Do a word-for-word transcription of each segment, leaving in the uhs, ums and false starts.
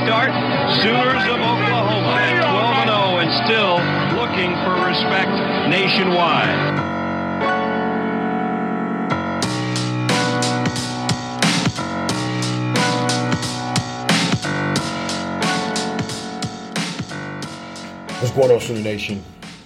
start. Sooners of Oklahoma at twelve and oh and still looking for respect nationwide. What's going on, Sooner Nation?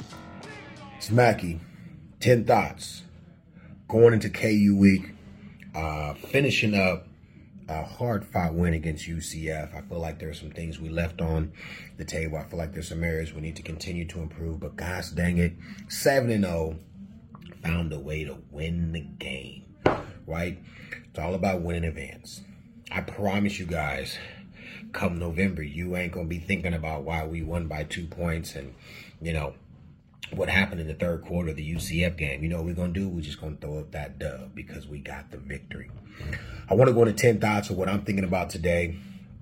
It's Mackie. ten thoughts. Going into K U week, uh, finishing up a hard-fought win against U C F. I feel like there's some things we left on the table. I feel like there's some areas we need to continue to improve. But gosh dang it, seven and oh, found a way to win the game, right? It's all about winning advance. I promise you guys, come November, you ain't going to be thinking about why we won by two points and, you know, what happened in the third quarter of the U C F game. You know what we're going to do? We're just going to throw up that dub because we got the victory. I want to go into ten thoughts of what I'm thinking about today.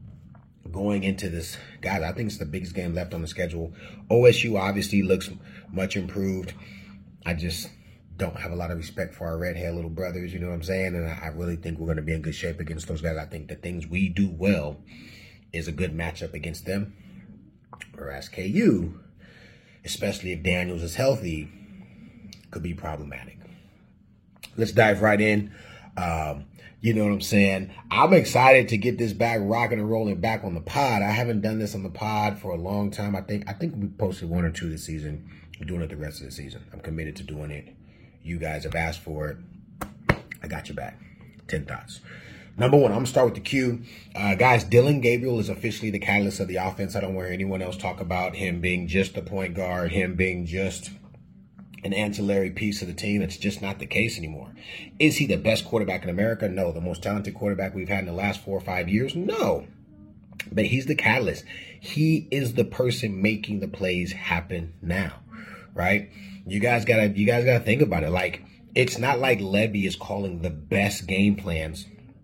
Going into this, guys, I think it's the biggest game left on the schedule. O S U obviously looks much improved. I just don't have a lot of respect for our redhead little brothers, you know what I'm saying? And I really think we're going to be in good shape against those guys. I think the things we do well is a good matchup against them. Whereas K U, especially if Daniels is healthy, could be problematic. Let's dive right in. Um, you know what I'm saying? I'm excited to get this back rocking and rolling back on the pod. I haven't done this on the pod for a long time. I think I think we posted one or two this season. I'm doing it the rest of the season. I'm committed to doing it. You guys have asked for it. I got your back. ten thoughts. Number one, I'm going to start with the Q. Uh, guys, Dillon Gabriel is officially the catalyst of the offense. I don't want anyone else talk about him being just a point guard, him being just an ancillary piece of the team. It's just not the case anymore. Is he the best quarterback in America? No. The most talented quarterback we've had in the last four or five years? No. But he's the catalyst. He is the person making the plays happen now, right? You guys gotta, you guys gotta think about it. Like, it's not like Levy is calling the best game plans,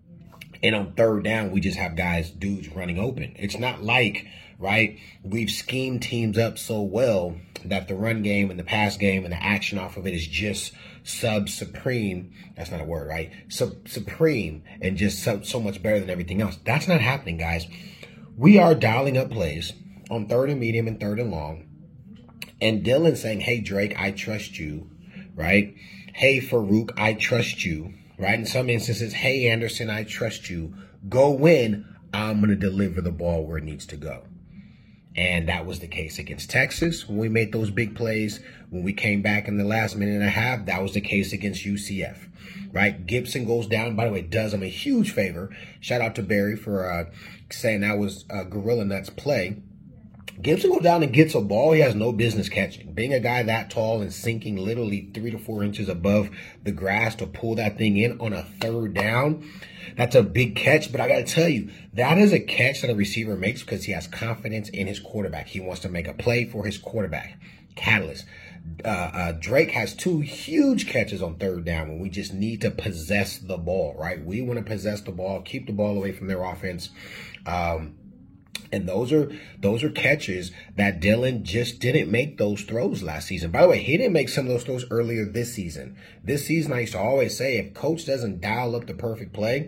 and on third down, we just have guys, dudes running open. It's not like, right, we've schemed teams up so well that the run game and the pass game and the action off of it is just sub-supreme. That's not a word, right? Sub supreme and just sub, so much better than everything else. That's not happening, guys. We are dialing up plays on third and medium and third and long. And Dillon saying, hey, Drake, I trust you, right? Hey, Farouk, I trust you. Right? In some instances, hey, Anderson, I trust you. Go win. I'm going to deliver the ball where it needs to go. And that was the case against Texas when we made those big plays. When we came back in the last minute and a half, that was the case against U C F. Right? Gibson goes down. By the way, does him a huge favor. Shout out to Barry for uh, saying that was a Gorilla Nuts play. Gibson goes down and gets a ball he has no business catching. Being a guy that tall and sinking literally three to four inches above the grass to pull that thing in on a third down, that's a big catch. But I got to tell you, that is a catch that a receiver makes because he has confidence in his quarterback. He wants to make a play for his quarterback. Catalyst. Uh, uh, Drake has two huge catches on third down when we just need to possess the ball, right? We want to possess the ball, keep the ball away from their offense. Um, And those are those are catches that Dillon just didn't make those throws last season. By the way, he didn't make some of those throws earlier this season. This season, I used to always say, if coach doesn't dial up the perfect play,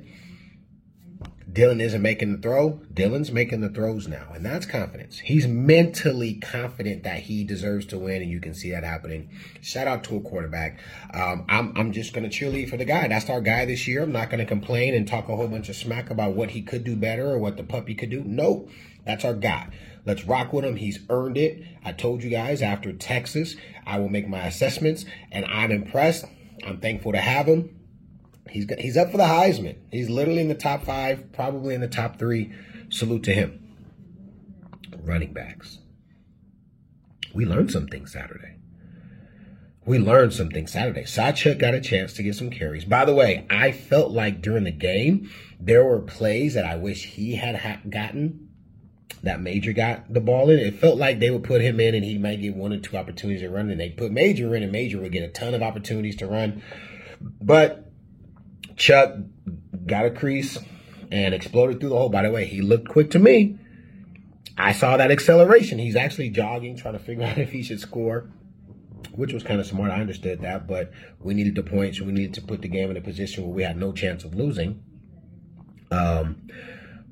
Dillon isn't making the throw. Dillon's making the throws now, and that's confidence. He's mentally confident that he deserves to win, and you can see that happening. Shout out to a quarterback. Um, I'm I'm just going to cheerlead for the guy. That's our guy this year. I'm not going to complain and talk a whole bunch of smack about what he could do better or what the puppy could do. Nope. That's our guy. Let's rock with him. He's earned it. I told you guys after Texas, I will make my assessments, and I'm impressed. I'm thankful to have him. He's he's up for the Heisman. He's literally in the top five, probably in the top three. Salute to him. Running backs. We learned some things Saturday. We learned some things Saturday. Sawchuk got a chance to get some carries. By the way, I felt like during the game, there were plays that I wish he had ha- gotten. That Major got the ball in. It felt like they would put him in and he might get one or two opportunities to run. And they put Major in and Major would get a ton of opportunities to run. But Chuck got a crease and exploded through the hole. By the way, he looked quick to me. I saw that acceleration. He's actually jogging, trying to figure out if he should score, which was kind of smart. I understood that, but we needed the points. We needed to put the game in a position where we had no chance of losing. Um,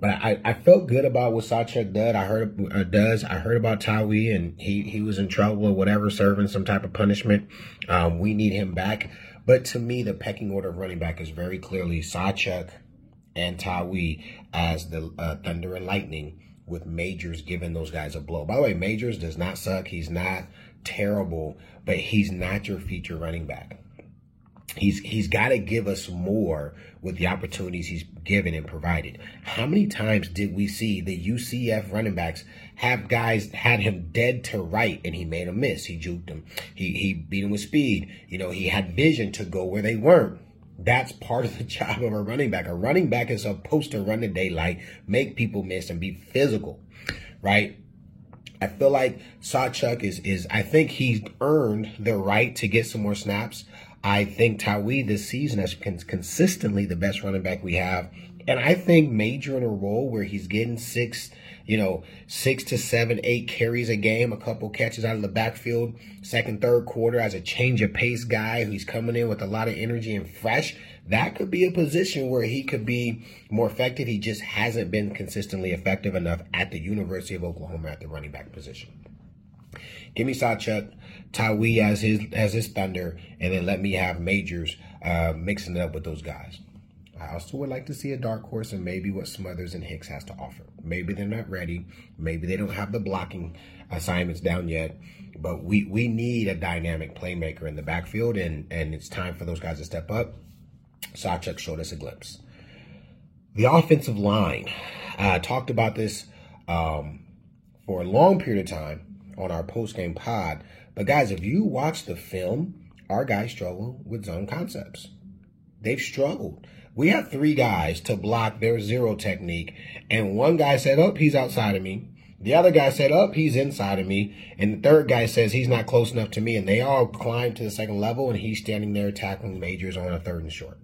But I, I felt good about what Sawchuk did. I heard uh, does. I heard about Tawee, and he, he was in trouble or whatever, serving some type of punishment. Um, we need him back. But to me, the pecking order of running back is very clearly Sawchuk and Tawee as the uh, Thunder and Lightning, with Majors giving those guys a blow. By the way, Majors does not suck. He's not terrible, but he's not your feature running back. He's he's got to give us more with the opportunities he's given and provided. How many times did we see the U C F running backs have guys had him dead to right and he made a miss? He juked him. He he beat him with speed. You know, he had vision to go where they weren't. That's part of the job of a running back. A running back is supposed to run the daylight, make people miss, and be physical, right? I feel like Sawchuk is is I think he's earned the right to get some more snaps. I think Tawee this season has been consistently the best running back we have. And I think Major in a role where he's getting six, you know, six to seven, eight carries a game, a couple catches out of the backfield, second, third quarter as a change of pace guy who's coming in with a lot of energy and fresh. That could be a position where he could be more effective. He just hasn't been consistently effective enough at the University of Oklahoma at the running back position. Give me Sawchuk, Tawee as his as his Thunder, and then let me have Majors uh, mixing it up with those guys. I also would like to see a dark horse and maybe what Smothers and Hicks has to offer. Maybe they're not ready. Maybe they don't have the blocking assignments down yet. But we, we need a dynamic playmaker in the backfield, and, and it's time for those guys to step up. Sawchuk showed us a glimpse. The offensive line. I talked about this um, for a long period of time on our post-game pod. But guys, if you watch the film, our guys struggle with zone concepts. They've struggled. We have three guys to block their zero technique, and one guy said, oh, he's outside of me. The other guy said, oh, he's inside of me. And the third guy says he's not close enough to me. And they all climb to the second level, and he's standing there tackling Majors on a third and short.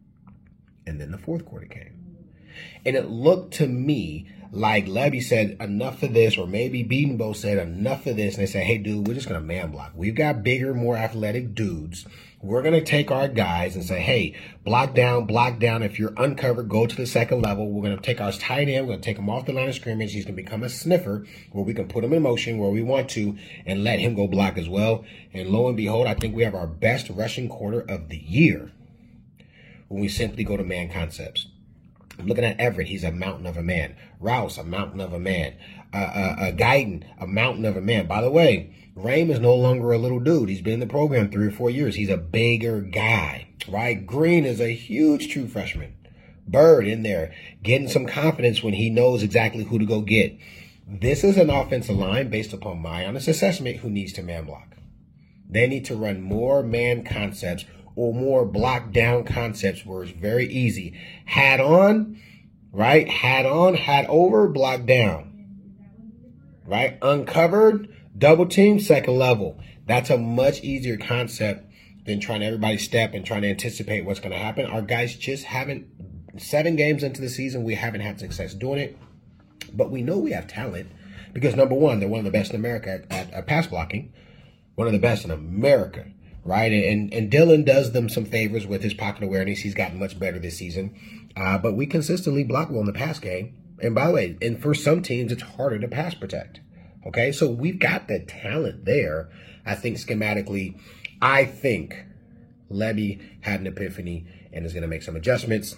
And then the fourth quarter came. And it looked to me like Levy said, enough of this, or maybe Bedenbaugh said, enough of this. And they said, hey, dude, we're just going to man block. We've got bigger, more athletic dudes. We're going to take our guys and say, hey, block down, block down. If you're uncovered, go to the second level. We're going to take our tight end. We're going to take him off the line of scrimmage. He's going to become a sniffer where we can put him in motion where we want to and let him go block as well. And lo and behold, I think we have our best rushing quarter of the year when we simply go to man concepts. I'm looking at Everett. He's a mountain of a man. Rouse, a mountain of a man. Uh, uh, uh, Guyton, a mountain of a man. By the way, Rame is no longer a little dude. He's been in the program three or four years. He's a bigger guy, right? Green is a huge true freshman. Bird in there, getting some confidence when he knows exactly who to go get. This is an offensive line, based upon my honest assessment, who needs to man block. They need to run more man concepts or more block down concepts where it's very easy. Hat on, right? Hat on, hat over, block down, right? Uncovered, double team, second level. That's a much easier concept than trying to everybody step and trying to anticipate what's going to happen. Our guys just haven't, seven games into the season, we haven't had success doing it. But we know we have talent because, number one, they're one of the best in America at, at, at pass blocking, one of the best in America. Right, and and Dylan does them some favors with his pocket awareness. He's gotten much better this season. Uh, but we consistently block well in the pass game. And by the way, and for some teams, it's harder to pass protect. Okay, so we've got the talent there. I think schematically, I think Levy had an epiphany and is going to make some adjustments.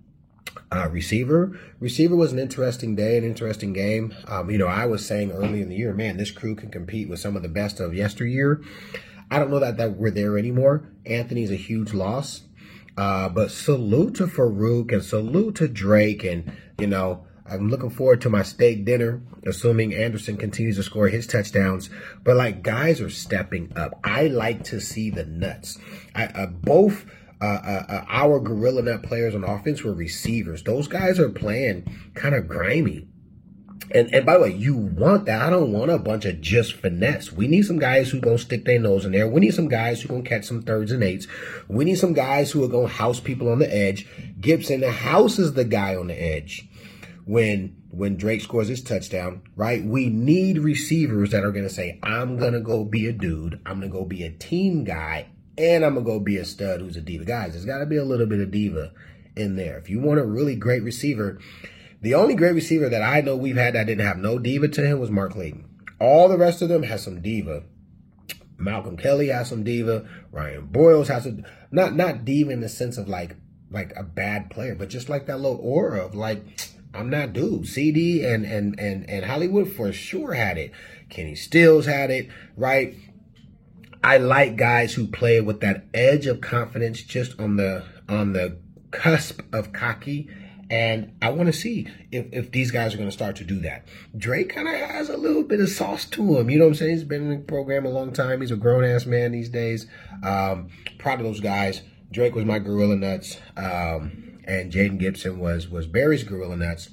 Uh, receiver. Receiver was an interesting day, an interesting game. Um, you know, I was saying early in the year, man, this crew can compete with some of the best of yesteryear. I don't know that, that we're there anymore. Anthony's a huge loss. Uh, but salute to Farouk and salute to Drake. And, you know, I'm looking forward to my steak dinner, assuming Anderson continues to score his touchdowns. But, like, guys are stepping up. I like to see the nuts. I, uh, both uh, uh, uh, our Gorilla Nut players on offense were receivers. Those guys are playing kind of grimy. And and by the way, you want that. I don't want a bunch of just finesse. We need some guys who going to stick their nose in there. We need some guys who going to catch some thirds and eights. We need some guys who are going to house people on the edge. Gibson houses the guy on the edge when when Drake scores his touchdown, right? We need receivers that are going to say, I'm going to go be a dude. I'm going to go be a team guy. And I'm going to go be a stud who's a diva. Guys, there's got to be a little bit of diva in there. If you want a really great receiver, The only great receiver that I know we've had that didn't have no diva to him was Mark Clayton. All the rest of them has some diva. Malcolm Kelly has some diva. Ryan Boyles has a not not diva in the sense of like like a bad player, but just like that little aura of like, I'm not dude. C D and and and and Hollywood for sure had it. Kenny Stills had it, right? I like guys who play with that edge of confidence, just on the on the cusp of cocky. And I want to see if, if these guys are going to start to do that. Drake kind of has a little bit of sauce to him. You know what I'm saying? He's been in the program a long time. He's a grown-ass man these days. Um, proud of those guys. Drake was my Gorilla Nuts. Um, and Jaden Gibson was, was Barry's Gorilla Nuts.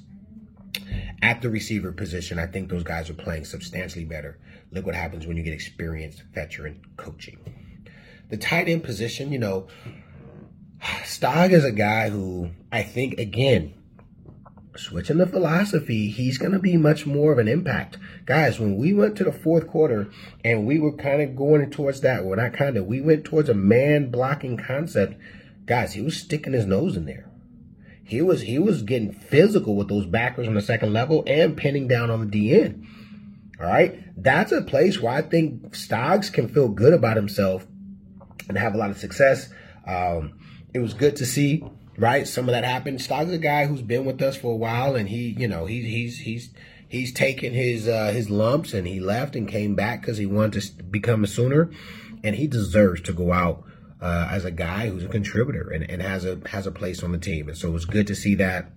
At the receiver position, I think those guys are playing substantially better. Look what happens when you get experienced veteran coaching. The tight end position, you know, Stog is a guy who I think, again, switching the philosophy, he's going to be much more of an impact. Guys, when we went to the fourth quarter and we were kind of going towards that, well, not kind of, we went towards a man blocking concept. Guys, he was sticking his nose in there. He was he was getting physical with those backers on the second level and pinning down on the D N. All right? That's a place where I think Stoggs can feel good about himself and have a lot of success. Um, it was good to see, right? Some of that happened. Stoggs is a guy who's been with us for a while, and he, you know, he, he's he's he's taken his uh, his lumps, and he left and came back because he wanted to become a Sooner, and he deserves to go out uh, as a guy who's a contributor and, and has a has a place on the team. And so it was good to see that.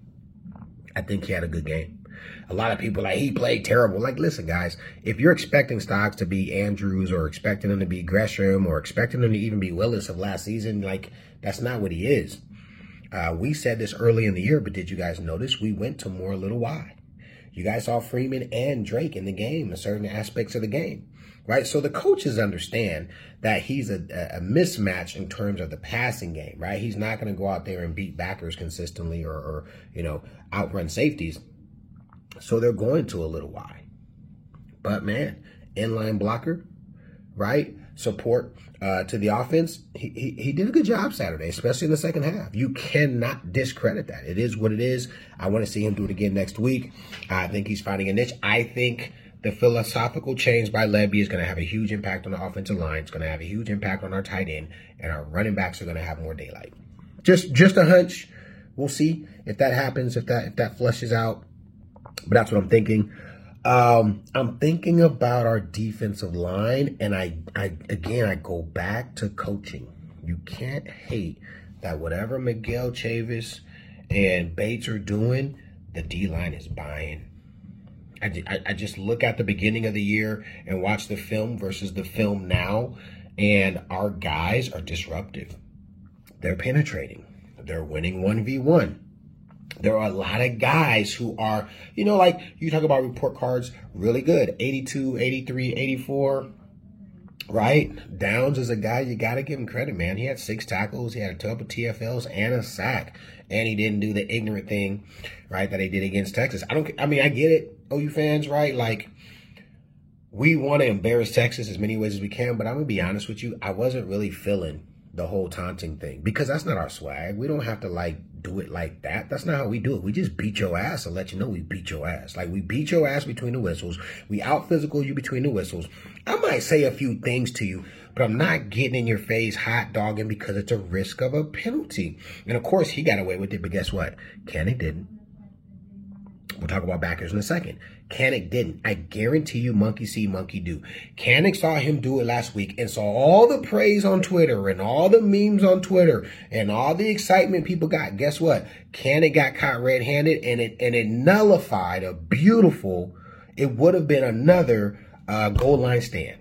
I think he had a good game. A lot of people like, he played terrible. Like, listen, guys, if you're expecting Stoggs to be Andrews or expecting him to be Gresham or expecting him to even be Willis of last season, like, that's not what he is. Uh, we said this early in the year, but did you guys notice we went to more little wide? You guys saw Freeman and Drake in the game, in certain aspects of the game, right? So the coaches understand that he's a, a mismatch in terms of the passing game, right? He's not going to go out there and beat backers consistently or, or, you know, outrun safeties. So they're going to a little wide. But, man, inline blocker, right? Support uh, to the offense. He, he he did a good job Saturday, especially in the second half. You cannot discredit that. It is what it is. I want to see him do it again next week. I think he's finding a niche. I think the philosophical change by Lebby is going to have a huge impact on the offensive line. It's going to have a huge impact on our tight end, and our running backs are going to have more daylight. Just just a hunch. We'll see if that happens, if that if that flushes out. But that's what I'm thinking. Um, I'm thinking about our defensive line, and I, I again, I go back to coaching. You can't hate that whatever Miguel Chavis and Bates are doing, the D-line is buying. I, I, I just look at the beginning of the year and watch the film versus the film now, and our guys are disruptive. They're penetrating. They're winning one v one. There are a lot of guys who are, you know, like you talk about report cards, really good. eighty-two, eighty-three, eighty-four, right? Downs is a guy, you got to give him credit, man. He had six tackles. He had a couple T F Ls and a sack. And he didn't do the ignorant thing, right, that he did against Texas. I don't, I mean, I get it, O U fans, right? Like, we want to embarrass Texas as many ways as we can. But I'm going to be honest with you. I wasn't really feeling the whole taunting thing because that's not our swag. We don't have to, like, do it like that. That's not how we do it. We just beat your ass and let you know we beat your ass. Like, we beat your ass between the whistles. We out physical you between the whistles. I might say a few things to you, but I'm not getting in your face hot dogging because it's a risk of a penalty. And of course he got away with it, but guess what? Kaepernick didn't. We'll talk about backers in a second. Kaepernick didn't. I guarantee you monkey see, monkey do. Kaepernick saw him do it last week and saw all the praise on Twitter and all the memes on Twitter and all the excitement people got. Guess what? Kaepernick got caught red-handed and it and it nullified a beautiful, it would have been another uh, goal line stand.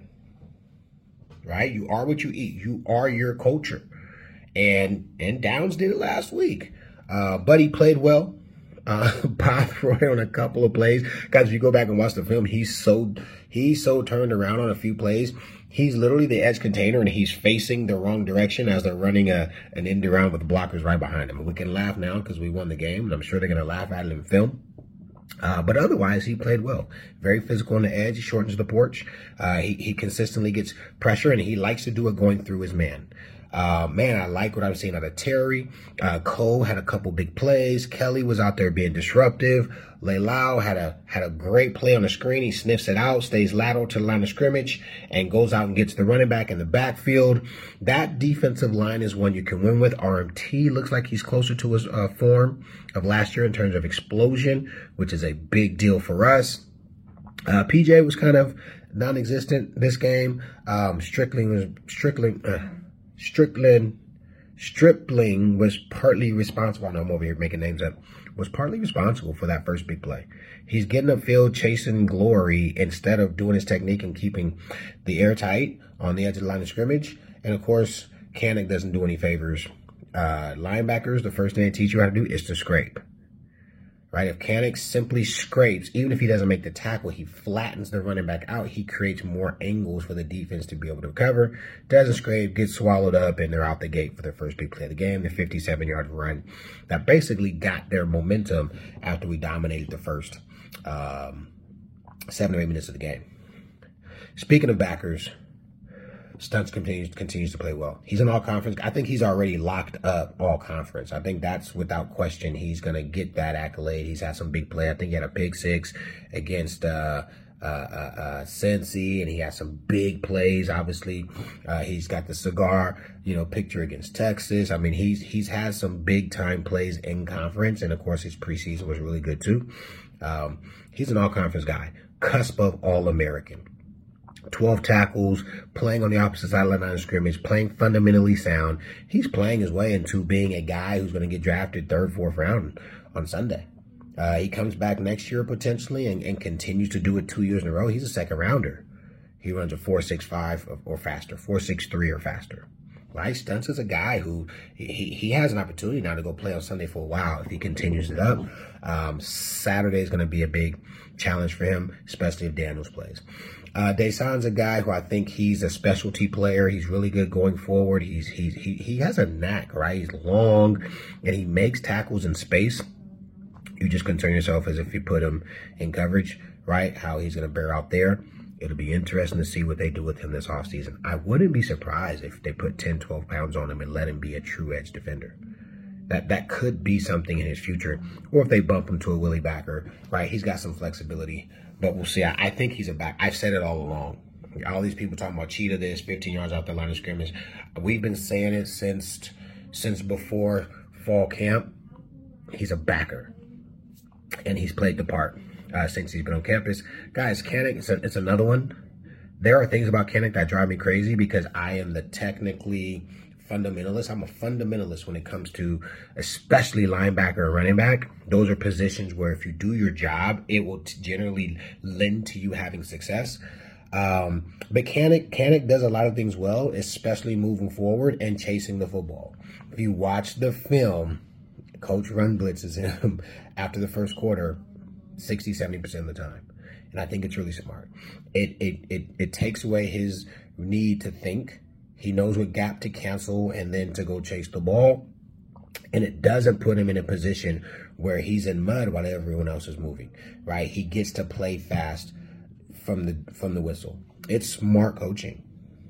Right? You are what you eat. You are your culture. And, and Downs did it last week. Uh, but he played well. Uh, Bothroyd on a couple of plays. Guys, if you go back and watch the film, he's so he's so turned around on a few plays. He's literally the edge container, and he's facing the wrong direction as they're running a an end around with the blockers right behind him. And we can laugh now because we won the game, and I'm sure they're going to laugh at it in film. Uh, but otherwise, he played well. Very physical on the edge. He shortens the porch. Uh, he, he consistently gets pressure, and he likes to do it going through his man. Uh, man, I like what I'm seeing out of Terry. Uh, Cole had a couple big plays. Kelly was out there being disruptive. Leilao had a had a great play on the screen. He sniffs it out, stays lateral to the line of scrimmage, and goes out and gets the running back in the backfield. That defensive line is one you can win with. R M T looks like he's closer to his uh, form of last year in terms of explosion, which is a big deal for us. Uh, P J was kind of non-existent this game. Um, Strickland was Strickland. Uh, Strickland, Stripling was partly responsible. I know I'm over here making names up. Was partly responsible for that first big play. He's getting upfield, chasing glory instead of doing his technique and keeping the air tight on the edge of the line of scrimmage. And of course, Kanak doesn't do any favors. Uh, linebackers, the first thing they teach you how to do is to scrape. Right? If Kanak simply scrapes, even if he doesn't make the tackle, he flattens the running back out. He creates more angles for the defense to be able to cover. Doesn't scrape, gets swallowed up, and they're out the gate for their first big play of the game, the fifty-seven-yard run that basically got their momentum after we dominated the first um, seven or eight minutes of the game. Speaking of backers, Stunts continues continues to play well. He's an all-conference. I think he's already locked up all-conference. I think that's without question. He's going to get that accolade. He's had some big play. I think he had a pick six against uh, uh, uh, uh, Cincy, and he had some big plays. Obviously, uh, he's got the cigar, you know, picture against Texas. I mean, he's he's had some big-time plays in conference, and of course, his preseason was really good too. Um, he's an all-conference guy, cusp of All-American. twelve tackles, playing on the opposite side of the line of scrimmage, playing fundamentally sound. He's playing his way into being a guy who's going to get drafted third, fourth round on Sunday. Uh, he comes back next year potentially and, and continues to do it two years in a row. He's a second rounder. He runs a four six five or faster, four six three or faster. Right? Stunts is a guy who he, he has an opportunity now to go play on Sunday for a while if he continues it up. Um, Saturday is going to be a big challenge for him, especially if Daniels plays. Uh, Deson's a guy who I think he's a specialty player. He's really good going forward. He's, he's, he, he has a knack, right? He's long and he makes tackles in space. You just concern yourself as if you put him in coverage, right? How he's going to bear out there. It'll be interesting to see what they do with him this offseason. I wouldn't be surprised if they put ten, twelve pounds on him and let him be a true edge defender. That that could be something in his future. Or if they bump him to a Willie backer, right? He's got some flexibility, but we'll see. I, I think he's a back. I've said it all along. All these people talking about cheetah this, fifteen yards out the line of scrimmage. We've been saying it since since before fall camp. He's a backer, and he's played the part uh, since he's been on campus. Guys, Kanak, it's, a, it's another one. There are things about Kanak that drive me crazy because I am the technically fundamentalist. I'm a fundamentalist when it comes to especially linebacker or running back. Those are positions where if you do your job, it will t- generally lend to you having success. Um, but Kanak, Kanak does a lot of things well, especially moving forward and chasing the football. If you watch the film, Coach run blitzes him after the first quarter sixty, seventy percent of the time. And I think it's really smart. It, it, it, it takes away his need to think. He knows what gap to cancel and then to go chase the ball. And it doesn't put him in a position where he's in mud while everyone else is moving, right? He gets to play fast from the from the whistle. It's smart coaching.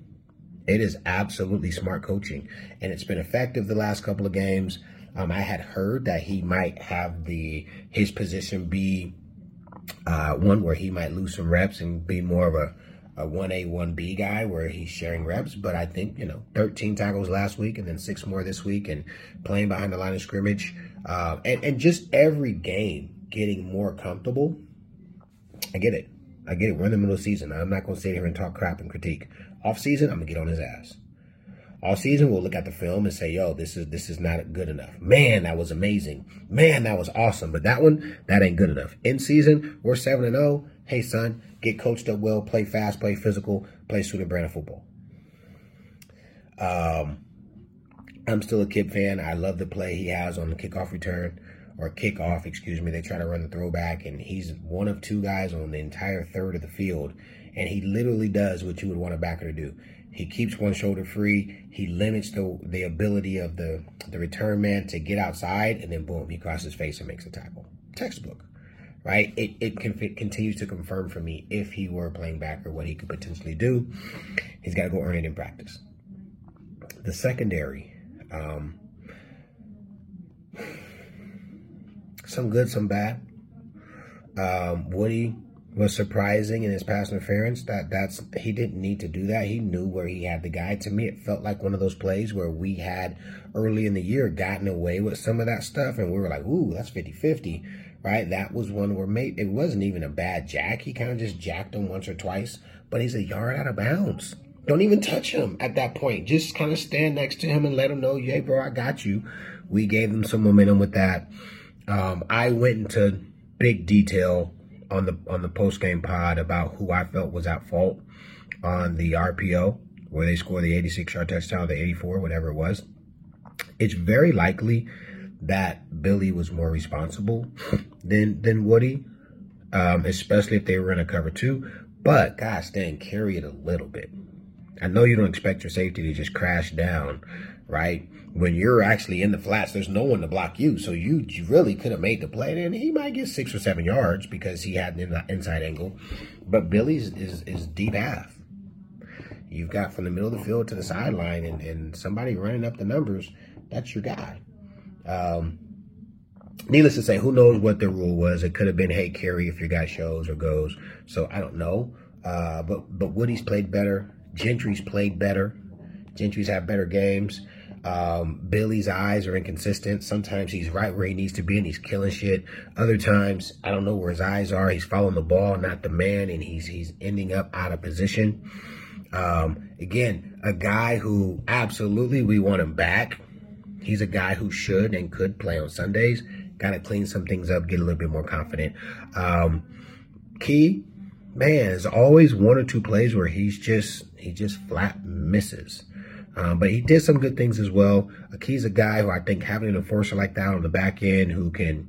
It is absolutely smart coaching. And it's been effective the last couple of games. Um, I had heard that he might have the his position be uh, one where he might lose some reps and be more of a a one A, one B guy where he's sharing reps. But I think, you know, thirteen tackles last week and then six more this week and playing behind the line of scrimmage. Uh, and, and just every game getting more comfortable. I get it. I get it. We're in the middle of the season. I'm not going to sit here and talk crap and critique. Off season, I'm going to get on his ass. All season, we'll look at the film and say, yo, this is this is not good enough. Man, that was amazing. Man, that was awesome. But that one, that ain't good enough. In season, we're seven and oh. Hey, son, get coached up well, play fast, play physical, play student brand of football. Um, I'm still a Kip fan. I love the play he has on the kickoff return, or kickoff, excuse me. They try to run the throwback, and he's one of two guys on the entire third of the field, and he literally does what you would want a backer to do. He keeps one shoulder free. He limits the the ability of the, the return man to get outside, and then boom, he crosses his face and makes a tackle. Textbook, right? It it, can, it continues to confirm for me if he were playing backer what he could potentially do. He's got to go earn it in practice. the secondary. Um, some good, some bad. Um, Woody was surprising in his pass interference. That that's he didn't need to do that. He knew where he had the guy. To me, it felt like one of those plays where we had early in the year gotten away with some of that stuff, and we were like, ooh, that's fifty-fifty, right? That was one where made it wasn't even a bad jack. He kind of just jacked him once or twice, but he's a yard out of bounds. Don't even touch him at that point. Just kind of stand next to him and let him know, hey, bro, I got you. We gave him some momentum with that. Um, I went into big detail on the on the post-game pod about who I felt was at fault on the R P O, where they scored the eighty-six-yard touchdown, the eighty-four, whatever it was. It's very likely that Billy was more responsible than than Woody, um, especially if they were in a cover two. But, gosh, dang, carry it a little bit. I know you don't expect your safety to just crash down, right? When you're actually in the flats, there's no one to block you. So you, you really could have made the play. And he might get six or seven yards because he had an inside angle. But Billy's is, is deep half. You've got from the middle of the field to the sideline and, and somebody running up the numbers. That's your guy. Um, needless to say, who knows what the rule was. It could have been, hey, carry if your guy shows or goes. So I don't know. Uh, but, but Woody's played better. Gentry's played better. Gentry's had better games. Um, Billy's eyes are inconsistent. Sometimes he's right where he needs to be and he's killing shit. Other times, I don't know where his eyes are. He's following the ball, not the man, and he's he's ending up out of position. Um, again, a guy who absolutely we want him back. He's a guy who should and could play on Sundays. Got to clean some things up, get a little bit more confident. Um, Key, man, there's always one or two plays where he's just he just flat misses. Um, but he did some good things as well. Key's a guy who I think having an enforcer like that on the back end who can,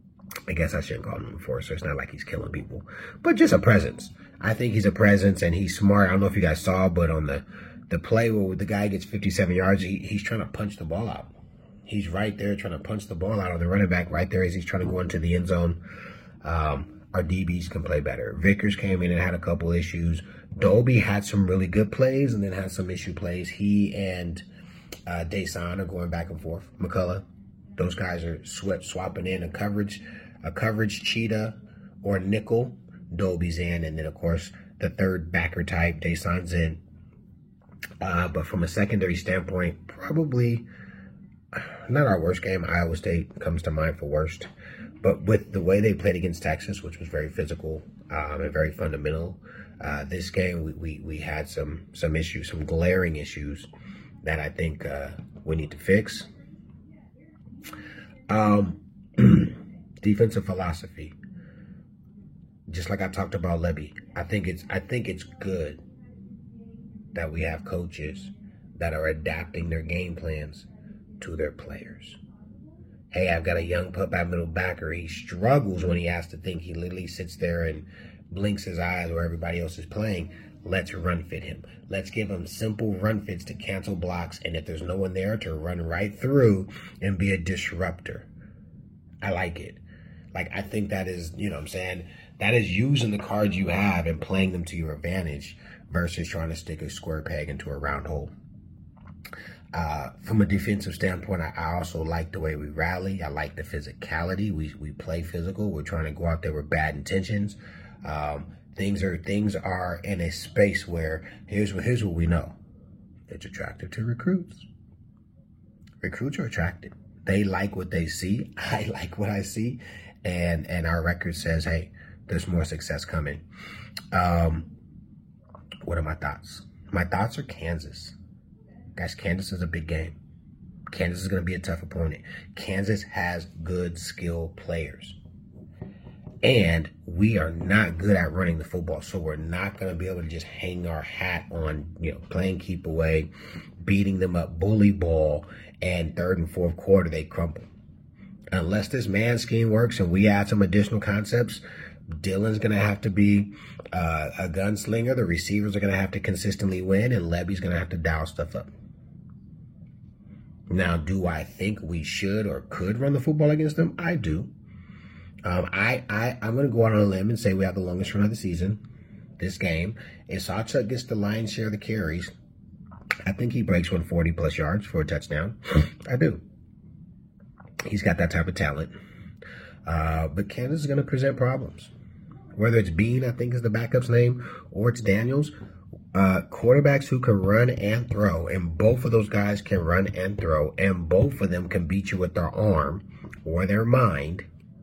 I guess I shouldn't call him an enforcer. It's not like he's killing people, but just a presence. I think he's a presence and he's smart. I don't know if you guys saw, but on the, the play where the guy gets fifty-seven yards, he, he's trying to punch the ball out. He's right there trying to punch the ball out on the running back right there as he's trying to go into the end zone. Um, our D Bs can play better. Vickers came in and had a couple issues. Dolby had some really good plays and then had some issue plays. He and uh, Desan are going back and forth. McCullough, those guys are sw- swapping in a coverage, a coverage cheetah or nickel. Dolby's in, and then of course the third backer type, Desan's in. Uh, but from a secondary standpoint, probably not our worst game. Iowa State comes to mind for worst. But with the way they played against Texas, which was very physical um, and very fundamental, uh, this game we, we we had some some issues, some glaring issues that I think uh, we need to fix. Um, defensive philosophy, just like I talked about Lebby, I think it's I think it's good that we have coaches that are adapting their game plans to their players. Hey, I've got a young pup at middle backer. He struggles when he has to think. He literally sits there and blinks his eyes where everybody else is playing. Let's run fit him. Let's give him simple run fits to cancel blocks. And if there's no one there, to run right through and be a disruptor. I like it. Like, I think that is, you know what I'm saying? That is using the cards you have and playing them to your advantage versus trying to stick a square peg into a round hole. Uh, from a defensive standpoint, I, I also like the way we rally. I like the physicality. We we play physical. We're trying to go out there with bad intentions. Um, things are things are in a space where here's what here's what we know. It's attractive to recruits. Recruits are attracted. They like what they see. I like what I see, and and our record says, hey, there's more success coming. Um, what are my thoughts? My thoughts are Kansas. Guys, Kansas is a big game. Kansas is going to be a tough opponent. Kansas has good, skilled players. And we are not good at running the football, so we're not going to be able to just hang our hat on, you know, playing keep away, beating them up, bully ball, and third and fourth quarter, they crumble. Unless this man scheme works and we add some additional concepts, Dylan's going to have to be uh, a gunslinger. The receivers are going to have to consistently win, and Lebby's going to have to dial stuff up. Now, do I think we should or could run the football against them? I do. Um, I, I, I'm going to go out on a limb and say we have the longest run of the season, this game. If Sawchuck gets the lion's share of the carries, I think he breaks one forty plus yards for a touchdown. I do. He's got that type of talent. Uh, but Kansas is going to present problems. Whether it's Bean, I think is the backup's name, or it's Daniels. Uh, quarterbacks who can run and throw, and both of those guys can run and throw, and both of them can beat you with their arm or their mind.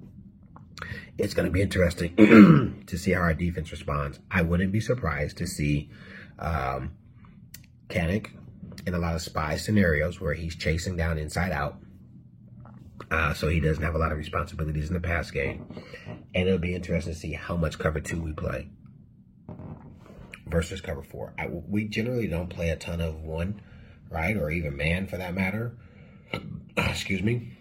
It's going to be interesting to see how our defense responds. I wouldn't be surprised to see um, Kanik in a lot of spy scenarios where he's chasing down inside out. Uh, so he doesn't have a lot of responsibilities in the pass game. And it'll be interesting to see how much cover two we play versus cover four. I, we generally don't play a ton of one, right? Or even man for that matter. Excuse me.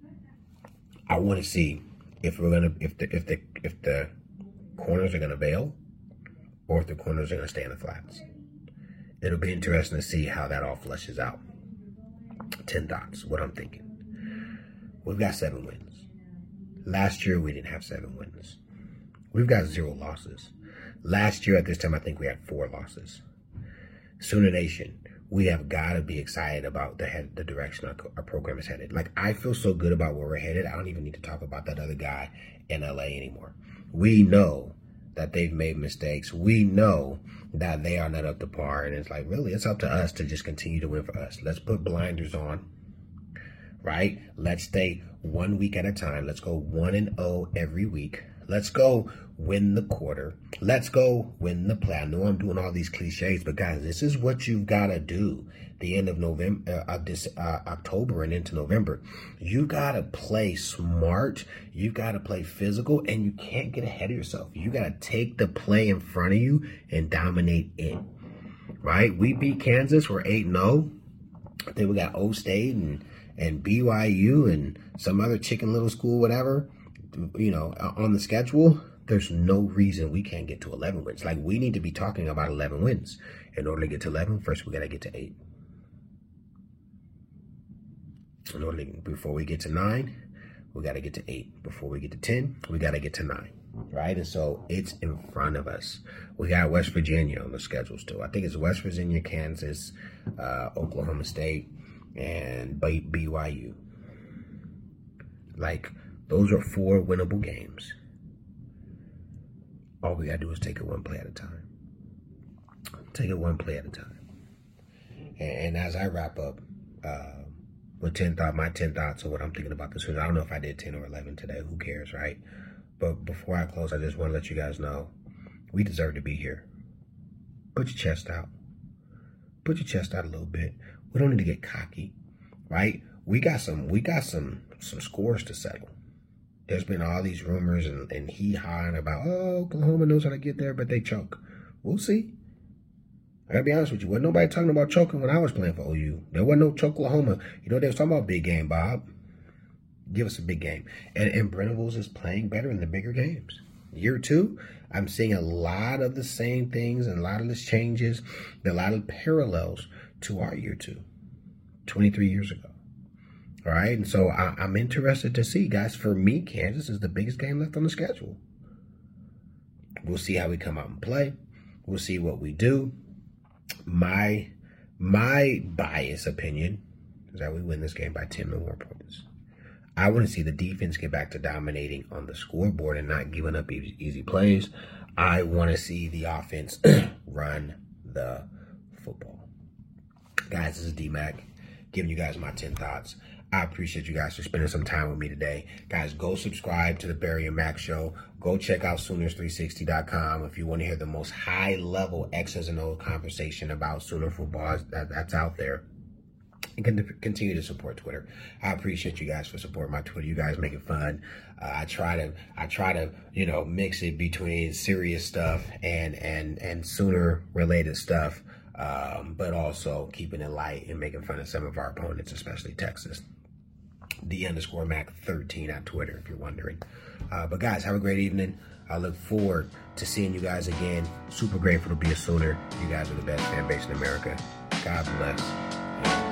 I want to see if we're gonna if the if the if the corners are gonna bail or if the corners are gonna stay in the flats. It'll be interesting to see how that all fleshes out. Ten thoughts, what I'm thinking. We've got seven wins. Last year, we didn't have seven wins. We've got zero losses. Last year, at this time, I think we had four losses. Sooner Nation, we have got to be excited about the head, the direction our, our program is headed. Like, I feel so good about where we're headed, I don't even need to talk about that other guy in L A anymore. We know that they've made mistakes. We know that they are not up to par. And it's like, really, it's up to us to just continue to win for us. Let's put blinders on. Right? Let's stay one week at a time. Let's go one and oh every week. Let's go win the quarter. Let's go win the play. I know I'm doing all these cliches, but guys, this is what you've got to do. The end of November, uh, this uh, October and into November, you got to play smart. You got to play physical, and you can't get ahead of yourself. You got to take the play in front of you and dominate it. Right? We beat Kansas. We're eight and oh. I think we got O State and and B Y U and some other chicken little school, whatever, you know, on the schedule. There's no reason we can't get to eleven wins. Like, we need to be talking about eleven wins. In order to get to eleven, first we got to get to eight. In order to, before we get to nine, we got to get to eight. Before we get to ten, we got to get to nine, right? And so it's in front of us. We got West Virginia on the schedule still. I think it's West Virginia, Kansas, uh, Oklahoma State, and B Y U. Like, those are four winnable games. All we gotta do is take it one play at a time. Take it one play at a time. And, and as I wrap up uh, with ten thoughts, my ten thoughts of what I'm thinking about this week. I don't know if I did ten or eleven today. Who cares, right? But before I close, I just want to let you guys know we deserve to be here. Put your chest out. Put your chest out a little bit. We don't need to get cocky, right? We got some, we got some, some scores to settle. There's been all these rumors and, and hee-hawing about, oh, Oklahoma knows how to get there, but they choke. We'll see. I gotta be honest with you. Wasn't nobody talking about choking when I was playing for O U. There wasn't no choke Oklahoma. You know, they was talking about big game, Bob. Give us a big game. And, and Brennables is playing better in the bigger games. Year two, I'm seeing a lot of the same things and a lot of the changes, a lot of parallels to our year two, twenty-three years ago. All right, and so I, I'm interested to see, guys. For me, Kansas is the biggest game left on the schedule. We'll see how we come out and play. We'll see what we do. My my biased opinion is that we win this game by ten or more points. I want to see the defense get back to dominating on the scoreboard and not giving up easy, easy plays. I want to see the offense run the football. Guys, this is D-Mac giving you guys my ten thoughts. I appreciate you guys for spending some time with me today. Guys, go subscribe to the Barry and Mac Show. Go check out Sooners three sixty dot com if you want to hear the most high-level X's and O's conversation about Sooner football that, that's out there. And can continue to support Twitter. I appreciate you guys for supporting my Twitter. You guys make it fun. Uh, I try to, I try to, you know, mix it between serious stuff and and and Sooner related stuff, um, but also keeping it light and making fun of some of our opponents, especially Texas. D underscore Mac thirteen on Twitter, if you're wondering. Uh, but guys, have a great evening. I look forward to seeing you guys again. Super grateful to be a Sooner. You guys are the best fan base in America. God bless.